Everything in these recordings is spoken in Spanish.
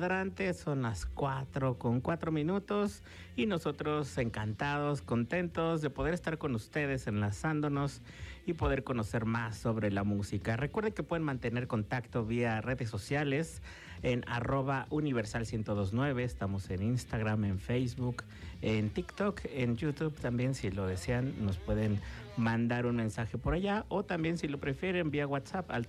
cuadrante, son las 4:04 y nosotros encantados, contentos de poder estar con ustedes enlazándonos y poder conocer más sobre la música. Recuerden que pueden mantener contacto vía redes sociales en @universal1029, estamos en Instagram, en Facebook, en TikTok, en YouTube también, si lo desean nos pueden mandar un mensaje por allá, o también si lo prefieren vía WhatsApp al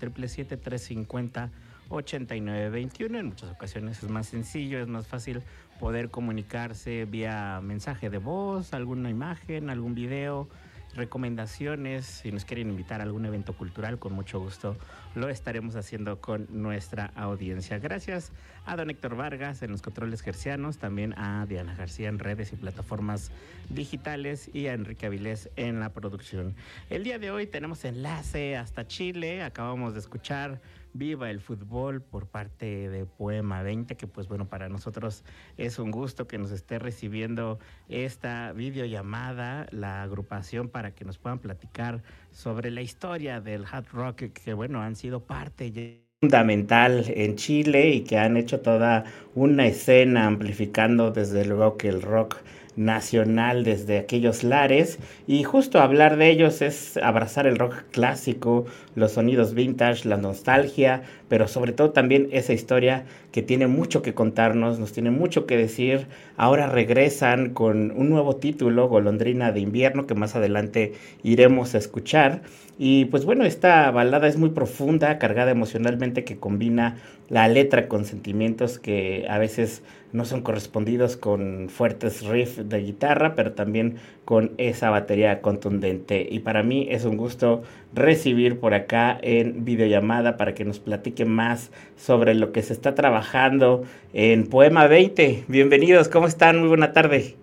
777-350-8921. En muchas ocasiones es más sencillo, es más fácil poder comunicarse vía mensaje de voz, alguna imagen, algún video, recomendaciones. Si nos quieren invitar a algún evento cultural, con mucho gusto lo estaremos haciendo con nuestra audiencia. Gracias a don Héctor Vargas en los controles hercianos, también a Diana García en redes y plataformas digitales y a Enrique Avilés en la producción. El día de hoy tenemos enlace hasta Chile. Acabamos de escuchar Viva el Fútbol por parte de Poema 20, que pues bueno, para nosotros es un gusto que nos esté recibiendo esta videollamada, la agrupación, para que nos puedan platicar sobre la historia del hard rock, que bueno, han sido parte fundamental en Chile y que han hecho toda una escena amplificando desde luego que el rock nacional desde aquellos lares, y justo hablar de ellos es abrazar el rock clásico, los sonidos vintage, la nostalgia, pero sobre todo también esa historia que tiene mucho que contarnos, nos tiene mucho que decir. Ahora regresan con un nuevo título, Golondrina de Invierno, que más adelante iremos a escuchar. Y pues bueno, esta balada es muy profunda, cargada emocionalmente, que combina la letra con sentimientos que a veces no son correspondidos con fuertes riffs de guitarra, pero también con esa batería contundente. Y para mí es un gusto recibir por acá en videollamada para que nos platique más sobre lo que se está trabajando en Poema 20. Bienvenidos, ¿cómo están? Muy buena tarde.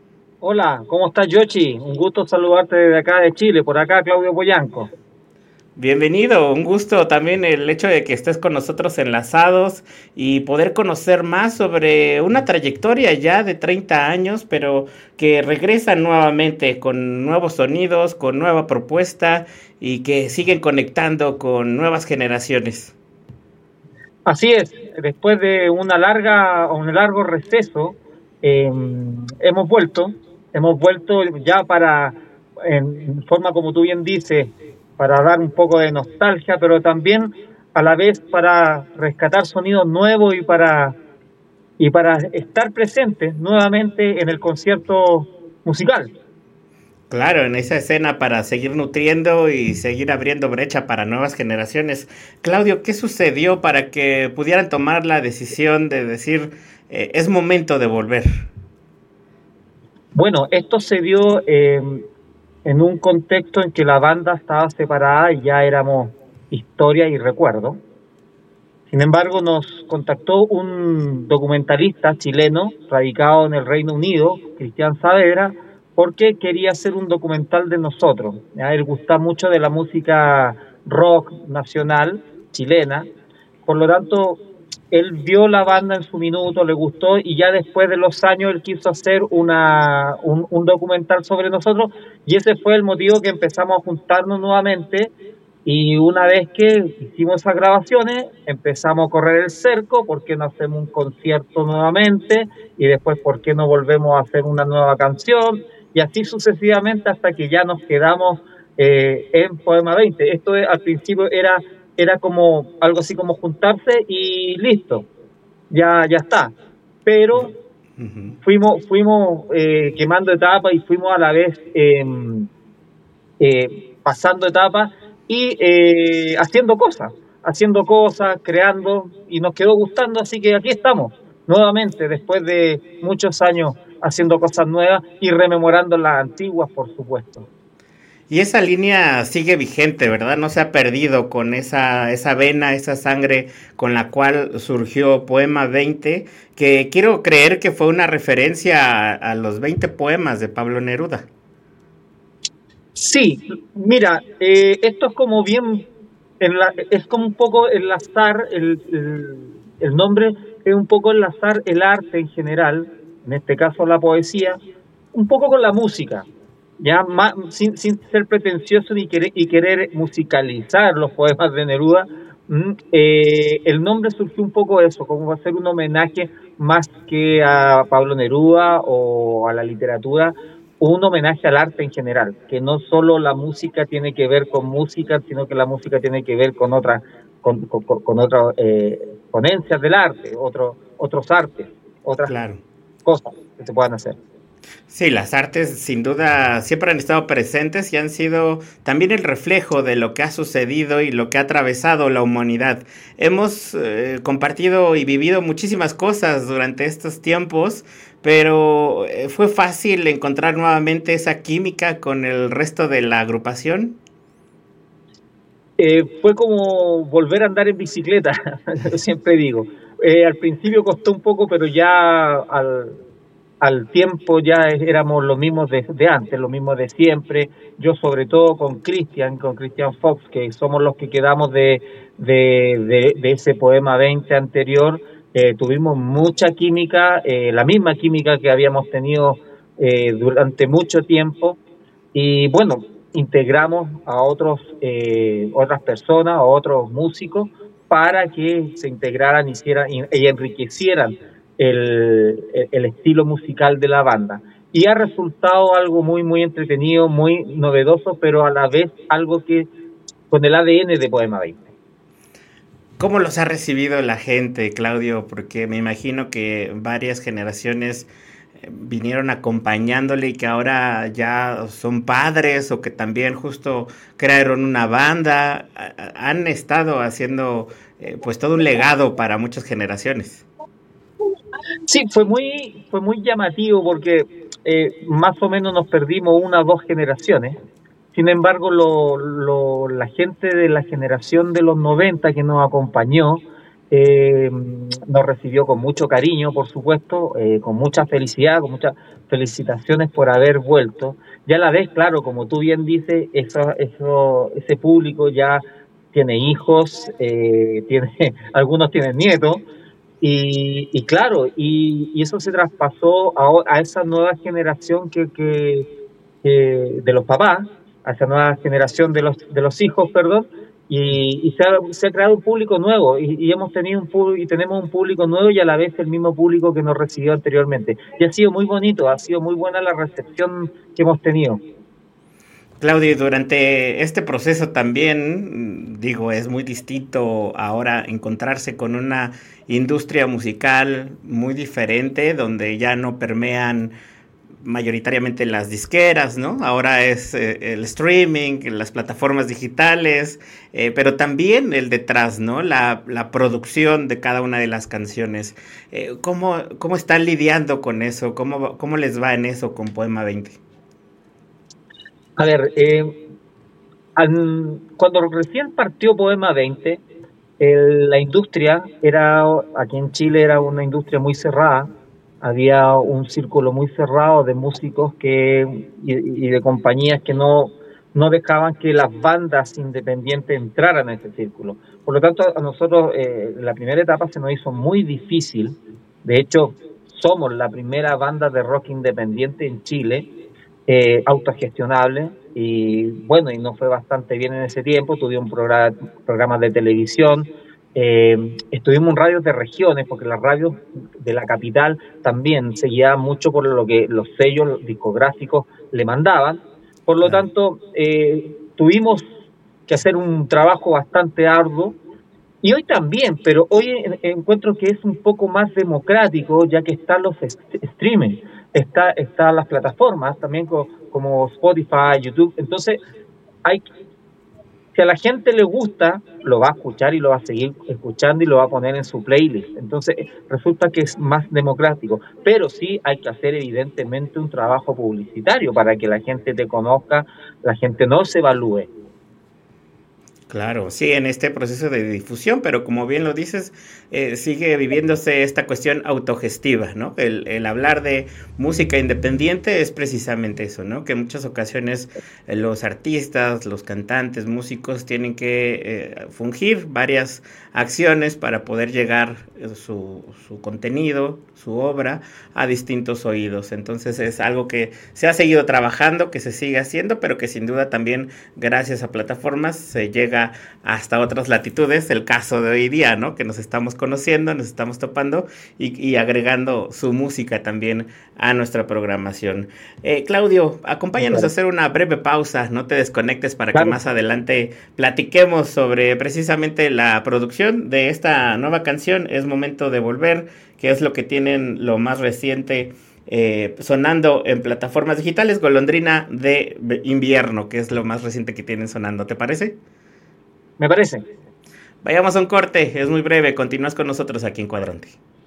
Hola, ¿cómo estás, Yoshi? Un gusto saludarte desde acá de Chile, por acá Claudio Poyanco. Bienvenido, un gusto también el hecho de que estés con nosotros enlazados y poder conocer más sobre una trayectoria ya de 30 años, pero que regresa nuevamente con nuevos sonidos, con nueva propuesta y que siguen conectando con nuevas generaciones. Así es, después de un largo receso, hemos vuelto ya en forma como tú bien dices, para dar un poco de nostalgia, pero también a la vez para rescatar sonidos nuevos y para estar presentes nuevamente en el concierto musical. Claro, en esa escena para seguir nutriendo y seguir abriendo brecha para nuevas generaciones. Claudio, ¿qué sucedió para que pudieran tomar la decisión de decir es momento de volver? Bueno, esto se dio en un contexto en que la banda estaba separada y ya éramos historia y recuerdo. Sin embargo, nos contactó un documentalista chileno radicado en el Reino Unido, Cristian Saavedra, porque quería hacer un documental de nosotros. A él gusta mucho de la música rock nacional chilena, por lo tanto, él vio la banda en su minuto, le gustó, y ya después de los años él quiso hacer un documental sobre nosotros, y ese fue el motivo que empezamos a juntarnos nuevamente. Y una vez que hicimos esas grabaciones, empezamos a correr el cerco: ¿por qué no hacemos un concierto nuevamente? Y después, ¿por qué no volvemos a hacer una nueva canción? Y así sucesivamente hasta que ya nos quedamos en Poema 20. Al principio era como algo así como juntarse y listo, ya está. Pero fuimos quemando etapas y fuimos a la vez pasando etapas y haciendo cosas, creando, y nos quedó gustando, así que aquí estamos, nuevamente, después de muchos años haciendo cosas nuevas y rememorando las antiguas, por supuesto. Y esa línea sigue vigente, ¿verdad? No se ha perdido con esa vena, esa sangre con la cual surgió Poema 20, que quiero creer que fue una referencia a los 20 poemas de Pablo Neruda. Sí, mira, esto es como bien, es como un poco enlazar el nombre, es un poco enlazar el arte en general, en este caso la poesía, un poco con la música, ya sin ser pretencioso y querer musicalizar los poemas de Neruda. El nombre surgió un poco de eso, como va a ser un homenaje más que a Pablo Neruda o a la literatura, un homenaje al arte en general, que no solo la música tiene que ver con música, sino que la música tiene que ver con otras con otras ponencias del arte, otros artes, otras Claro. cosas que se puedan hacer. Sí, las artes sin duda siempre han estado presentes y han sido también el reflejo de lo que ha sucedido y lo que ha atravesado la humanidad. Hemos compartido y vivido muchísimas cosas durante estos tiempos, pero ¿fue fácil encontrar nuevamente esa química con el resto de la agrupación? Fue como volver a andar en bicicleta, yo siempre digo. Al principio costó un poco, pero ya al tiempo ya éramos los mismos de antes, los mismos de siempre. Yo sobre todo con Christian Fox, que somos los que quedamos de ese poema 20 anterior, tuvimos mucha química, la misma química que habíamos tenido durante mucho tiempo. Y bueno, integramos a otras personas, a otros músicos, para que se integraran, hicieran y enriquecieran el estilo musical de la banda. Y ha resultado algo muy, muy entretenido, muy novedoso, pero a la vez algo que con el ADN de Poema 20. ¿Cómo los ha recibido la gente, Claudio? Porque me imagino que varias generaciones vinieron acompañándole y que ahora ya son padres o que también justo crearon una banda, han estado haciendo pues todo un legado para muchas generaciones. Sí, fue muy llamativo porque más o menos nos perdimos una o dos generaciones. Sin embargo, la gente de la generación de los 90 que nos acompañó nos recibió con mucho cariño, por supuesto, con mucha felicidad, con muchas felicitaciones por haber vuelto. Ya a la vez, claro, como tú bien dices, ese público ya tiene hijos, algunos tienen nietos, y claro, y eso se traspasó a esa nueva generación de los papás, a esa nueva generación de los hijos, perdón, y se ha creado un público nuevo, y hemos tenido y tenemos un público nuevo y a la vez el mismo público que nos recibió anteriormente. Y ha sido muy bonito, ha sido muy buena la recepción que hemos tenido. Claudio, durante este proceso también, digo, es muy distinto ahora encontrarse con una industria musical muy diferente, donde ya no permean mayoritariamente las disqueras, ¿no? Ahora es el streaming, las plataformas digitales, pero también el detrás, ¿no? La producción de cada una de las canciones. ¿Cómo están lidiando con eso? ¿Cómo les va en eso con Poema 20? A ver, cuando recién partió Poema 20, la industria aquí en Chile era una industria muy cerrada, había un círculo muy cerrado de músicos y de compañías que no dejaban que las bandas independientes entraran a ese círculo. Por lo tanto, a nosotros la primera etapa se nos hizo muy difícil. De hecho, somos la primera banda de rock independiente en Chile, autogestionable, y bueno, y nos fue bastante bien en ese tiempo. Tuvimos programas de televisión, estuvimos en radios de regiones, porque las radios de la capital también se guiaban mucho por lo que los sellos discográficos le mandaban. Por lo Claro. tanto, tuvimos que hacer un trabajo bastante arduo, y hoy también, pero hoy encuentro que es un poco más democrático, ya que están los streaming, están las plataformas también como Spotify, YouTube. Entonces, si a la gente le gusta, lo va a escuchar y lo va a seguir escuchando y lo va a poner en su playlist. Entonces, resulta que es más democrático. Pero sí hay que hacer evidentemente un trabajo publicitario para que la gente te conozca, la gente no se evalúe. Claro, sí, en este proceso de difusión, pero como bien lo dices, sigue viviéndose esta cuestión autogestiva, ¿no? El hablar de música independiente es precisamente eso, ¿no? Que en muchas ocasiones los artistas, los cantantes, músicos tienen que fungir varias acciones para poder llegar su contenido, su obra, a distintos oídos. Entonces es algo que se ha seguido trabajando, que se sigue haciendo, pero que sin duda también gracias a plataformas se llega música hasta otras latitudes, el caso de hoy día, ¿no? Que nos estamos conociendo, nos estamos topando y agregando su música también a nuestra programación. Claudio, acompáñanos a hacer una breve pausa, no te desconectes para que más adelante platiquemos sobre precisamente la producción de esta nueva canción. Es momento de volver, que es lo que tienen lo más reciente sonando en plataformas digitales, Golondrina de Invierno, que es lo más reciente que tienen sonando. ¿Te parece? Me parece. Vayamos a un corte, es muy breve. Continúas con nosotros aquí en Cuadrante.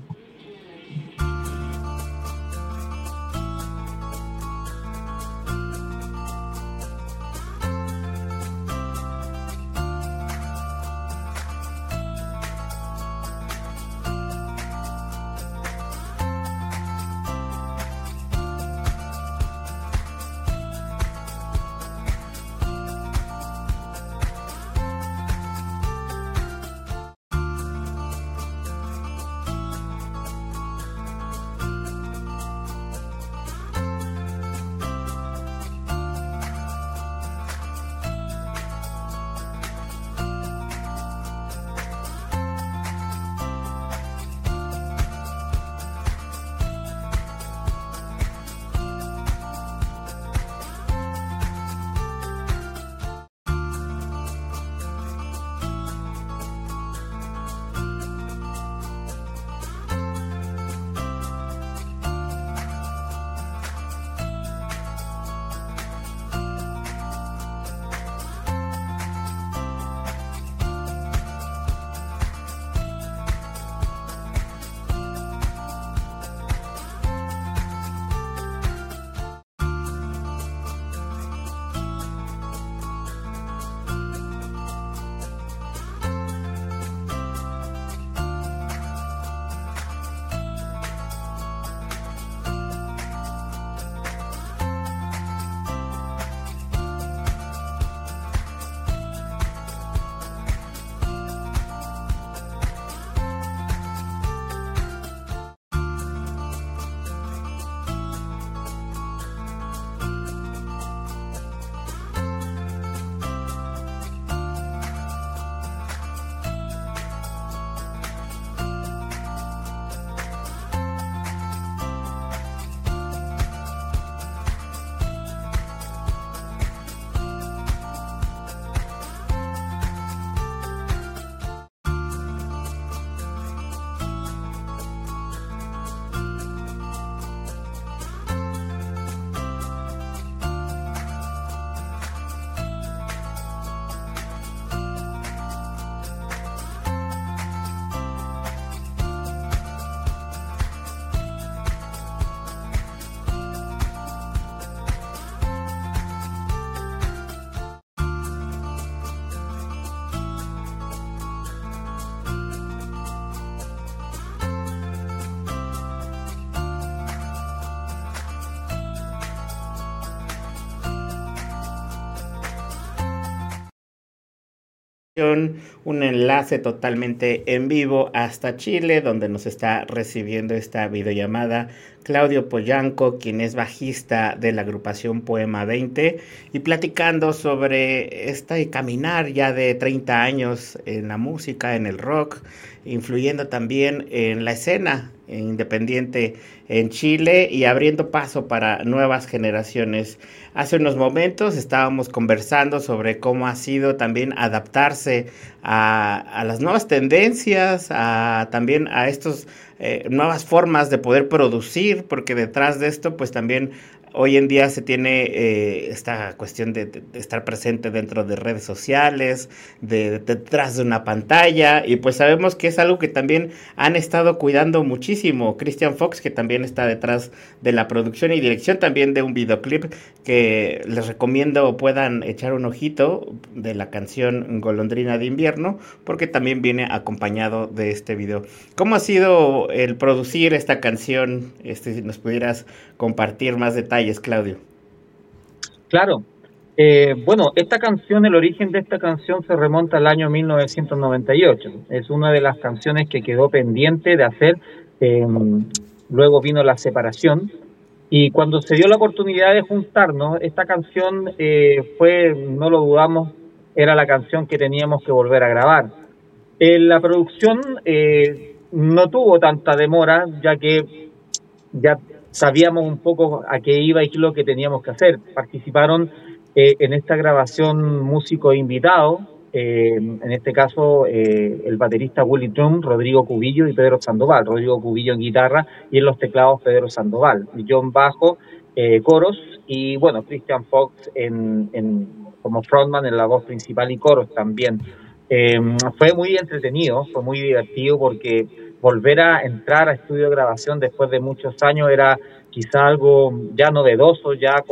Un enlace totalmente en vivo hasta Chile, donde nos está recibiendo esta videollamada Claudio Poyanco, quien es bajista de la agrupación Poema 20, y platicando sobre este caminar ya de 30 años en la música, en el rock, influyendo también en la escena independiente en Chile y abriendo paso para nuevas generaciones. Hace unos momentos estábamos conversando sobre cómo ha sido también adaptarse a las nuevas tendencias, también a estos nuevas formas de poder producir, porque detrás de esto pues también hoy en día se tiene esta cuestión de estar presente dentro de redes sociales, detrás de una pantalla, y pues sabemos que es algo que también han estado cuidando muchísimo. Christian Fox, que también está detrás de la producción y dirección también de un videoclip que les recomiendo puedan echar un ojito, de la canción Golondrina de Invierno, porque también viene acompañado de este video. ¿Cómo ha sido el producir esta canción? Si nos pudieras compartir más detalles, Claudio. Claro. Bueno, esta canción, el origen de esta canción se remonta al año 1998. Es una de las canciones que quedó pendiente de hacer. Luego vino la separación. Y cuando se dio la oportunidad de juntarnos, esta canción fue, no lo dudamos, era la canción que teníamos que volver a grabar. La producción no tuvo tanta demora, ya que ya sabíamos un poco a qué iba y qué es lo que teníamos que hacer. Participaron en esta grabación músicos invitados, en este caso el baterista Willy Drum, Rodrigo Cubillo y Pedro Sandoval. Rodrigo Cubillo en guitarra y en los teclados Pedro Sandoval. Y yo en bajo, coros, y bueno, Christian Fox como frontman en la voz principal y coros también. Fue muy entretenido, fue muy divertido porque volver a entrar a estudio de grabación después de muchos años era quizá algo ya novedoso,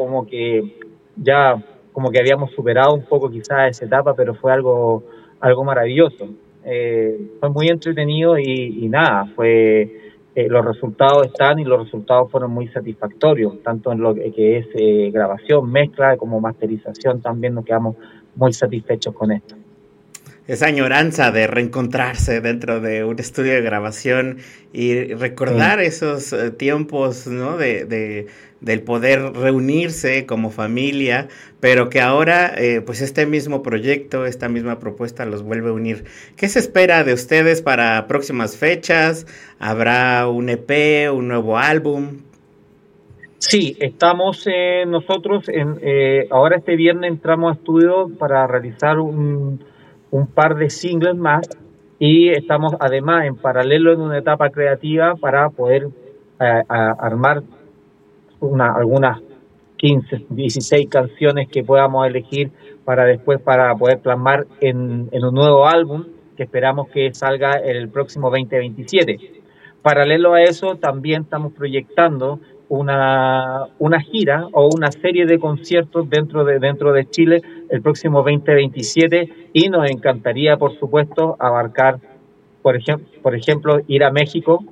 ya como que habíamos superado un poco quizá esa etapa, pero fue algo maravilloso. Fue muy entretenido y nada, los resultados están y los resultados fueron muy satisfactorios, tanto en lo que es grabación, mezcla como masterización, también nos quedamos muy satisfechos con esto. Esa añoranza de reencontrarse dentro de un estudio de grabación y recordar esos tiempos, ¿no? Del poder reunirse como familia, pero que ahora pues este mismo proyecto, esta misma propuesta los vuelve a unir. ¿Qué se espera de ustedes para próximas fechas? ¿Habrá un EP, un nuevo álbum? Sí, estamos nosotros ahora este viernes entramos a estudio para realizar un par de singles más y estamos además en paralelo en una etapa creativa para poder armar algunas 15, 16 canciones que podamos elegir para después para poder plasmar en un nuevo álbum que esperamos que salga el próximo 2027. Paralelo a eso también estamos proyectando una gira o una serie de conciertos dentro de Chile el próximo 2027 y nos encantaría, por supuesto, abarcar, por ejemplo, ir a México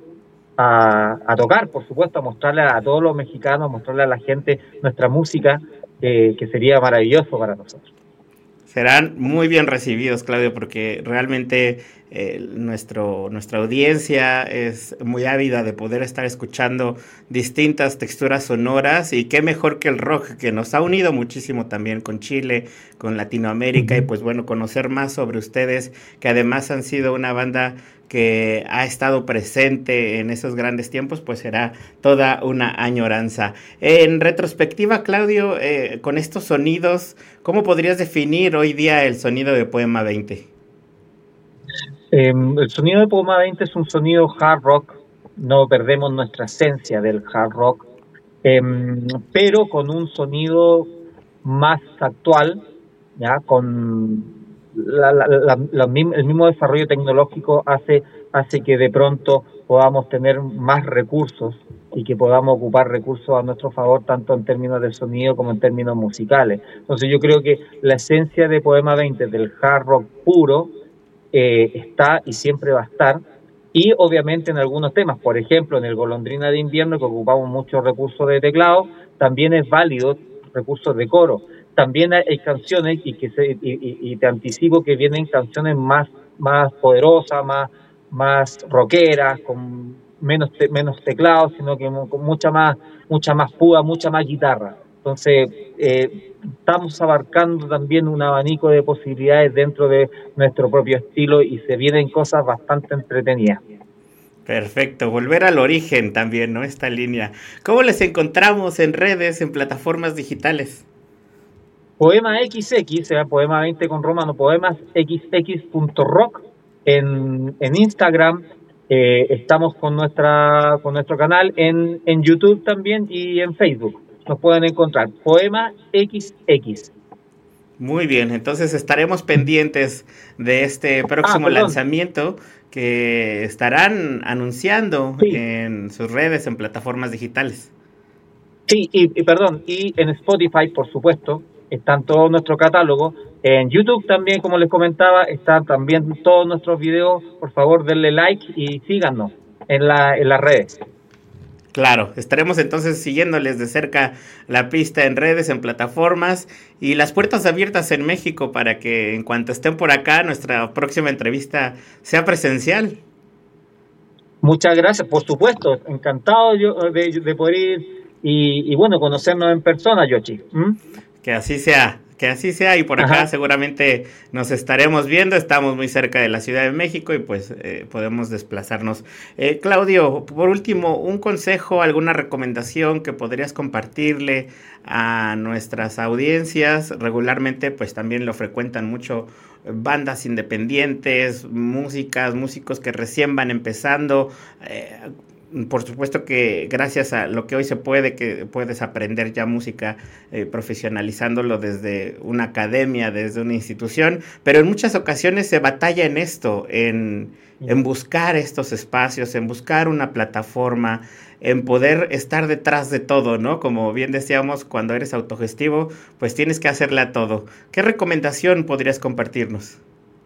a tocar, por supuesto, a mostrarle a todos los mexicanos, a mostrarle a la gente nuestra música, que sería maravilloso para nosotros. Serán muy bien recibidos, Claudio, porque realmente nuestra audiencia es muy ávida de poder estar escuchando distintas texturas sonoras y qué mejor que el rock, que nos ha unido muchísimo también con Chile, con Latinoamérica, y pues bueno, conocer más sobre ustedes, que además han sido una banda que ha estado presente en esos grandes tiempos, pues será toda una añoranza. En retrospectiva, Claudio, con estos sonidos, ¿cómo podrías definir hoy día el sonido de Poema 20? El sonido de Poema 20 es un sonido hard rock, no perdemos nuestra esencia del hard rock, pero con un sonido más actual, ya con el mismo desarrollo tecnológico hace que de pronto podamos tener más recursos y que podamos ocupar recursos a nuestro favor, tanto en términos de sonido como en términos musicales. Entonces yo creo que la esencia de Poema 20 del hard rock puro está y siempre va a estar, y obviamente en algunos temas, por ejemplo en el Golondrina de Invierno, que ocupamos muchos recursos de teclado, también es válido recursos de coro. También hay canciones y te anticipo que vienen canciones más poderosas, más rockeras, con menos teclados, sino que con mucha más púa, mucha más guitarra. Entonces, estamos abarcando también un abanico de posibilidades dentro de nuestro propio estilo y se vienen cosas bastante entretenidas. Perfecto, volver al origen también, ¿no? Esta línea. ¿Cómo les encontramos en redes, en plataformas digitales? Poema XX, sea Poema 20 con romano, poemasxx.rock en Instagram. Estamos con nuestro canal en YouTube también y en Facebook. Nos pueden encontrar Poema XX. Muy bien, entonces estaremos pendientes de este próximo lanzamiento que estarán anunciando en sus redes, en plataformas digitales. Sí, y en Spotify, por supuesto, están todo nuestro catálogo. En YouTube también, como les comentaba, están también todos nuestros videos. Por favor, denle like y síganos en las redes. Claro, estaremos entonces siguiéndoles de cerca la pista en redes, en plataformas, y las puertas abiertas en México para que en cuanto estén por acá nuestra próxima entrevista sea presencial. Muchas gracias, por supuesto, encantado yo de poder ir y bueno, conocernos en persona, Yoshi. Que así sea, Que así sea, y por acá seguramente nos estaremos viendo, estamos muy cerca de la Ciudad de México y pues podemos desplazarnos. Claudio, por último, un consejo, alguna recomendación que podrías compartirle a nuestras audiencias. Regularmente pues también lo frecuentan mucho bandas independientes, músicos que recién van empezando. Por supuesto que gracias a lo que hoy se puede, que puedes aprender ya música profesionalizándolo desde una academia, desde una institución, pero en muchas ocasiones se batalla en esto, en buscar estos espacios, en buscar una plataforma, en poder estar detrás de todo, ¿no? Como bien decíamos, cuando eres autogestivo, pues tienes que hacerle a todo. ¿Qué recomendación podrías compartirnos?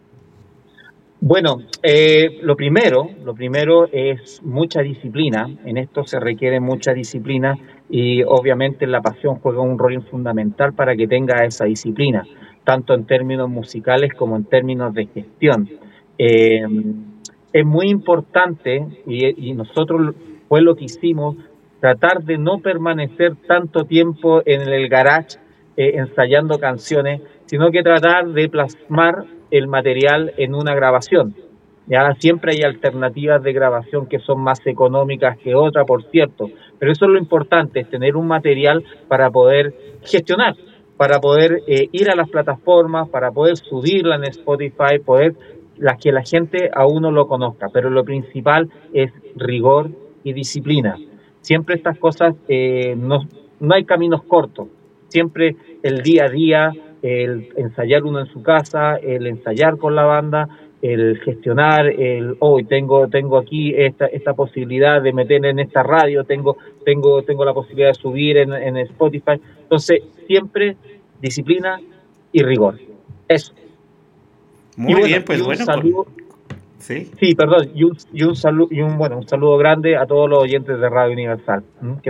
Bueno, lo primero es mucha disciplina. En esto se requiere mucha disciplina y obviamente la pasión juega un rol fundamental para que tenga esa disciplina, tanto en términos musicales como en términos de gestión. Eh, es muy importante y nosotros fue lo que hicimos, tratar de no permanecer tanto tiempo en el garage ensayando canciones, sino que tratar de plasmar el material en una grabación. Ya siempre hay alternativas de grabación que son más económicas que otras, por cierto, pero eso es lo importante, es tener un material para poder gestionar, para poder ir a las plataformas, para poder subirla en Spotify, poder que la gente a uno lo conozca, pero lo principal es rigor y disciplina. Siempre estas cosas, no hay caminos cortos, siempre el día a día, el ensayar uno en su casa, el ensayar con la banda, el gestionar, hoy tengo aquí esta posibilidad de meter en esta radio, tengo la posibilidad de subir en Spotify. Entonces, siempre disciplina y rigor. Eso. Muy bueno, bien, pues bueno. Saludo, sí, perdón, un saludo grande a todos los oyentes de Radio Universal.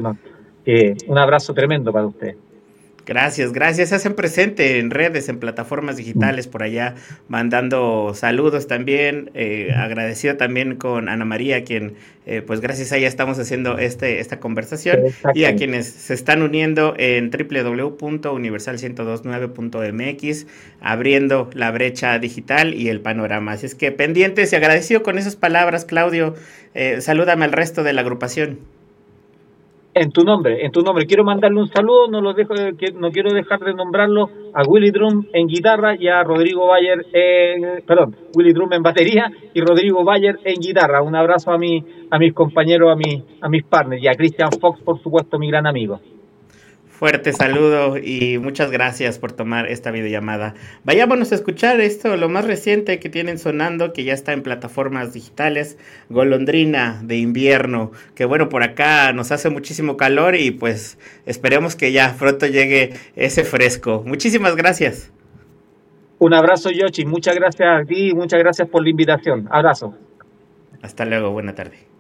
Un abrazo tremendo para ustedes. Gracias, gracias. Se hacen presente en redes, en plataformas digitales, por allá mandando saludos también. Agradecido también con Ana María, quien, pues gracias a ella estamos haciendo esta conversación. Y a quienes se están uniendo en www.universal1029.mx, abriendo la brecha digital y el panorama. Así es que pendientes y agradecido con esas palabras, Claudio. Salúdame al resto de la agrupación. En tu nombre. Quiero mandarle un saludo, no quiero dejar de nombrarlo a Willy Drum en guitarra y a Rodrigo Bayer, Willy Drum en batería y Rodrigo Bayer en guitarra. Un abrazo a mis compañeros, a mis partners y a Christian Fox, por supuesto, mi gran amigo. Fuerte saludo y muchas gracias por tomar esta videollamada. Vayámonos a escuchar esto, lo más reciente que tienen sonando, que ya está en plataformas digitales, Golondrina de Invierno, que bueno, por acá nos hace muchísimo calor y pues esperemos que ya pronto llegue ese fresco. Muchísimas gracias. Un abrazo, Yoshi, muchas gracias a ti y muchas gracias por la invitación. Abrazo. Hasta luego, buena tarde.